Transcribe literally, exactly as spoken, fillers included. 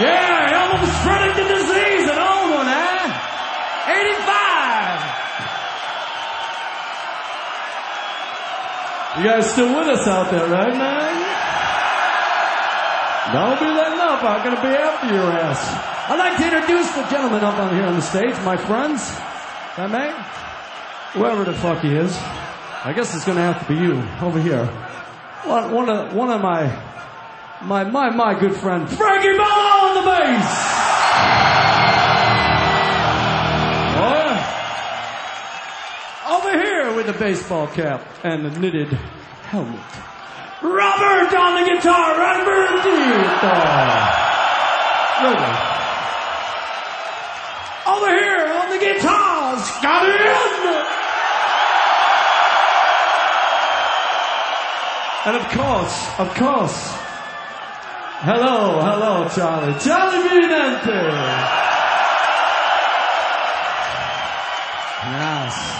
Yeah, almost spreading the disease, an old one, huh? eighty-five. You guys still with us out there, right, man? Don't be letting up. I'm going to be after your ass. I'd like to introduce the gentleman up on here on the stage, my friends. If I may? Whoever the fuck he is. I guess it's going to have to be you, over here. One, one of, one of my, my, my, my good friend, Frankie Ball on the bass. Oh, over here with the baseball cap and the knitted helmet, Robert on the guitar, Robert guitar. Really. Over here on the guitar, Scotty Edmund. And of course, of course, hello, hello, Charlie. Charlie Vidente. Yes.